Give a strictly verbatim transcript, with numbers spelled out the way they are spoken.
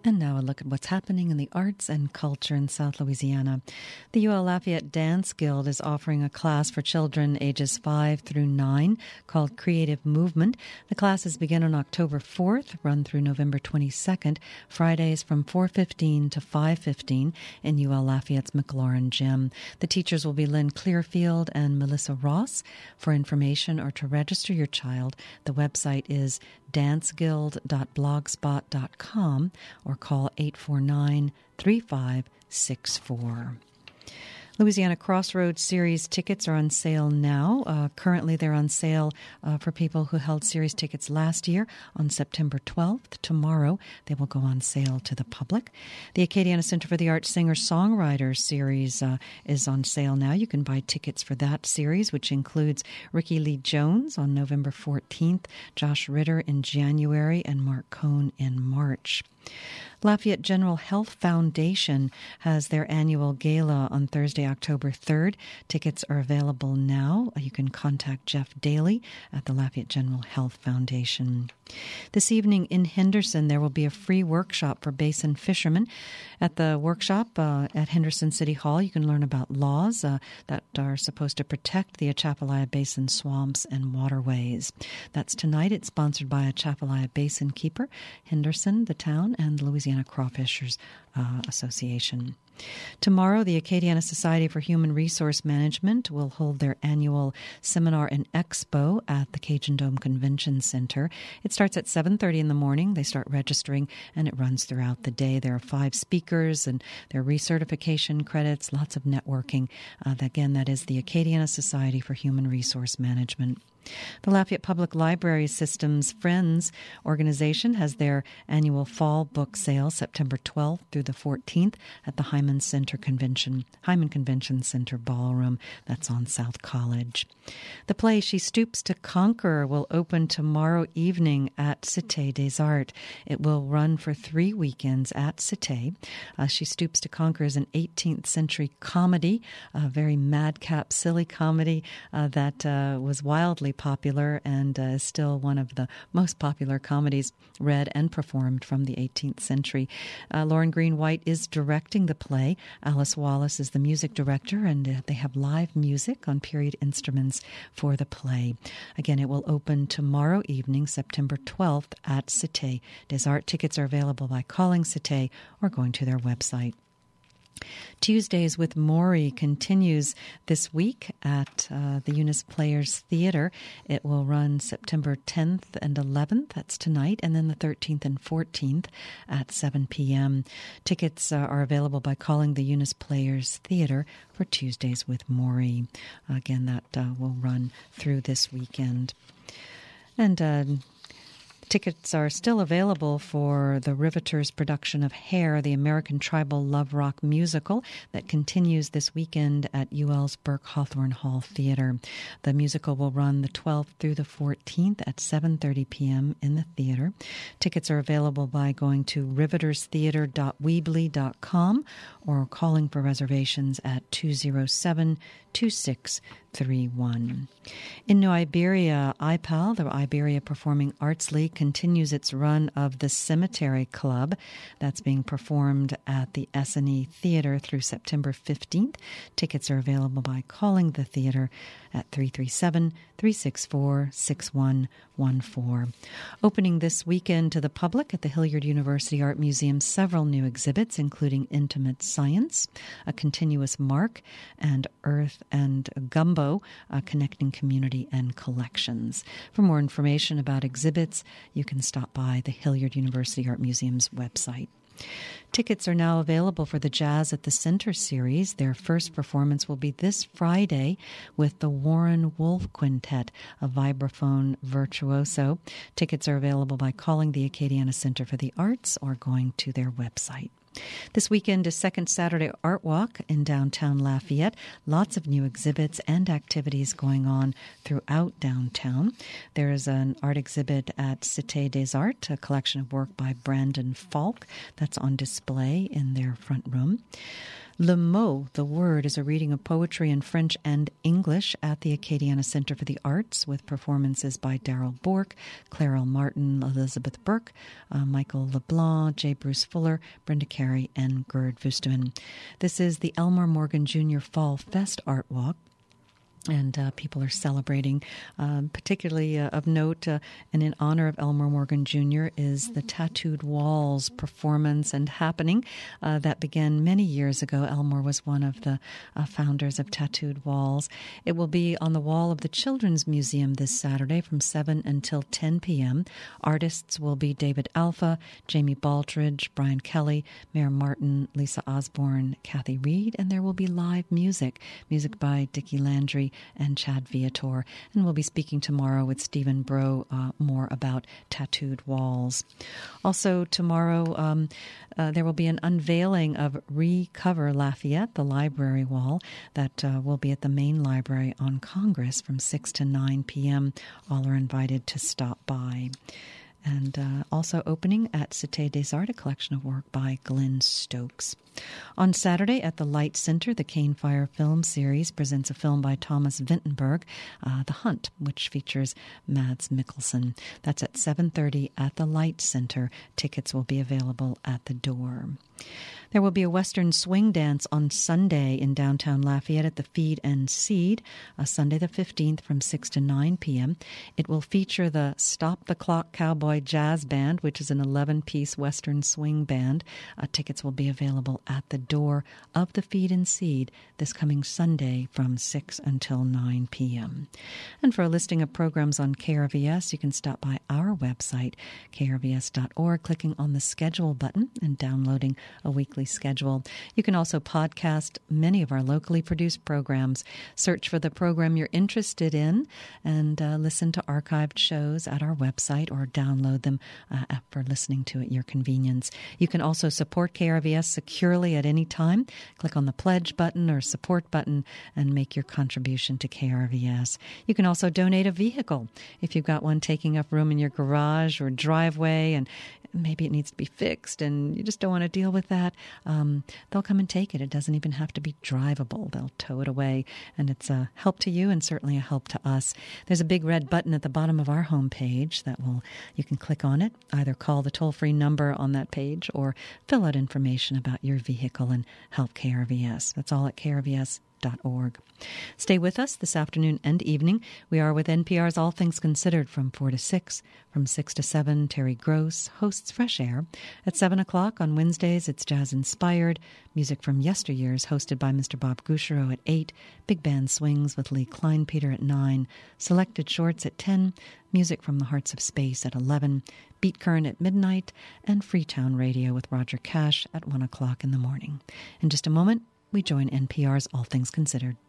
And now a look at what's happening in the arts and culture in South Louisiana. The U L Lafayette Dance Guild is offering a class for children ages five through nine called Creative Movement. The classes begin on October fourth, run through November twenty-second, Fridays from four fifteen to five fifteen in U L Lafayette's McLaurin Gym. The teachers will be Lynn Clearfield and Melissa Ross. For information or to register your child, the website is dance guild dot blogspot dot com or call eight four nine, three five six four. Louisiana Crossroads Series tickets are on sale now. Uh, currently, they're on sale uh, for people who held series tickets last year on September twelfth. Tomorrow, they will go on sale to the public. The Acadiana Center for the Arts Singer-Songwriter Series uh, is on sale now. You can buy tickets for that series, which includes Ricky Lee Jones on November fourteenth, Josh Ritter in January, and Mark Cohn in March. Lafayette General Health Foundation has their annual gala on Thursday, October third. Tickets are available now. You can contact Jeff Daly at the Lafayette General Health Foundation. This evening in Henderson, there will be a free workshop for basin fishermen. At the workshop uh, at Henderson City Hall, you can learn about laws uh, that are supposed to protect the Atchafalaya Basin swamps and waterways. That's tonight. It's sponsored by Atchafalaya Basin Keeper, Henderson, the town, and the Louisiana Crawfishers uh, Association. Tomorrow, the Acadiana Society for Human Resource Management will hold their annual seminar and expo at the Cajun Dome Convention Center. It starts at seven thirty in the morning. They start registering, and it runs throughout the day. There are five speakers, and there are recertification credits, lots of networking. Uh, again, that is the Acadiana Society for Human Resource Management. The Lafayette Public Library System's Friends organization has their annual fall book sale September twelfth through the fourteenth at the Hyman Center Convention, Hyman Convention Center Ballroom. That's on South College. The play She Stoops to Conquer will open tomorrow evening at Cité des Arts. It will run for three weekends at Cité. Uh, She Stoops to Conquer is an eighteenth century comedy, a very madcap, silly comedy uh, that uh, was wildly popular and uh, is still one of the most popular comedies read and performed from the eighteenth century. Uh, Lauren Green White is directing the play. Alice Wallace is the music director, and uh, they have live music on period instruments for the play. Again, it will open tomorrow evening, September twelfth, at Cité des Arts. Tickets are available by calling Cité or going to their website. Tuesdays with Maury continues this week at uh, the Eunice Players Theater. It will run September tenth and eleventh, that's tonight, and then the thirteenth and fourteenth at seven p.m. Tickets uh, are available by calling the Eunice Players Theater for Tuesdays with Maury. Again, that uh, will run through this weekend. And uh, tickets are still available for the Riveters production of Hair, the American Tribal Love Rock musical that continues this weekend at U L's Burke Hawthorne Hall Theater. The musical will run the twelfth through the fourteenth at seven thirty p.m. in the theater. Tickets are available by going to riveters theater dot weebly dot com or calling for reservations at two oh seven, two six three one. In New Iberia, I P A L, the Iberia Performing Arts League, continues its run of the Cemetery Club. That's being performed at the S and E Theater through September fifteenth. Tickets are available by calling the theater at three three seven, three six four, six one one four. Opening this weekend to the public at the Hilliard University Art Museum, several new exhibits, including Intimate Science, A Continuous Mark, and Earth and Gumbo, uh, Connecting Community and Collections. For more information about exhibits, you can stop by the Hilliard University Art Museum's website. Tickets are now available for the Jazz at the Center series. Their first performance will be this Friday with the Warren Wolf Quintet, a vibraphone virtuoso. Tickets are available by calling the Acadiana Center for the Arts or going to their website. This weekend is Second Saturday Art Walk in downtown Lafayette. Lots of new exhibits and activities going on throughout downtown. There is an art exhibit at Cité des Arts, a collection of work by Brandon Falk that's on display in their front room. Le Mot, the Word, is a reading of poetry in French and English at the Acadiana Centre for the Arts, with performances by Daryl Bork, Claire L. Martin, Elizabeth Burke, uh, Michael LeBlanc, J. Bruce Fuller, Brenda Carey, and Gerd Vusteman. This is the Elmer Morgan Junior Fall Fest Art Walk. And uh, people are celebrating, um, particularly uh, of note, uh, and in honor of Elmer Morgan Junior is the Tattooed Walls performance and happening uh, that began many years ago. Elmer was one of the uh, founders of Tattooed Walls. It will be on the wall of the Children's Museum this Saturday from seven until ten p.m. Artists will be David Alpha, Jamie Baldridge, Brian Kelly, Mayor Martin, Lisa Osborne, Kathy Reed, and there will be live music, music by Dickie Landry and Chad Viator. And we'll be speaking tomorrow with Stephen Bro uh, more about Tattooed Walls. Also tomorrow, um, uh, there will be an unveiling of Recover Lafayette, the library wall, that uh, will be at the main library on Congress from six to nine p.m. All are invited to stop by. And uh, also opening at Cité des Arts, a collection of work by Glenn Stokes. On Saturday at the Light Center, the Cane Fire Film Series presents a film by Thomas Vinterberg, uh, The Hunt, which features Mads Mikkelsen. That's at seven thirty at the Light Center. Tickets will be available at the door. There will be a Western swing dance on Sunday in downtown Lafayette at the Feed and Seed, uh, Sunday the fifteenth from six to nine p.m. It will feature the Stop the Clock Cowboy Jazz Band, which is an eleven-piece Western swing band. Uh, tickets will be available at the door of the Feed and Seed this coming Sunday from six until nine p.m. And for a listing of programs on K R V S, you can stop by our website, k r v s dot org, clicking on the schedule button and downloading a weekly schedule. You can also podcast many of our locally produced programs. Search for the program you're interested in and uh, listen to archived shows at our website or download them uh, for listening to at your convenience. You can also support K R V S securely at any time. Click on the pledge button or support button and make your contribution to K R V S. You can also donate a vehicle if you've got one taking up room in your garage or driveway and maybe it needs to be fixed and you just don't want to deal with that. Um, they'll come and take it. It doesn't even have to be drivable. They'll tow it away, and it's a help to you and certainly a help to us. There's a big red button at the bottom of our homepage that will, you can click on it, either call the toll-free number on that page or fill out information about your vehicle and help K R V S. That's all at k r v s dot org. Stay with us this afternoon and evening. We are with N P R's All Things Considered from four to six. From six to seven, Terry Gross hosts Fresh Air. At seven o'clock on Wednesdays, it's Jazz Inspired. Music from yesteryears hosted by Mister Bob Gouchereau at eight. Big Band Swings with Lee Kleinpeter at nine. Selected Shorts at ten. Music from the Hearts of Space at eleven. Beat Current at midnight. And Freetown Radio with Roger Cash at one o'clock in the morning. In just a moment, we join N P R's All Things Considered.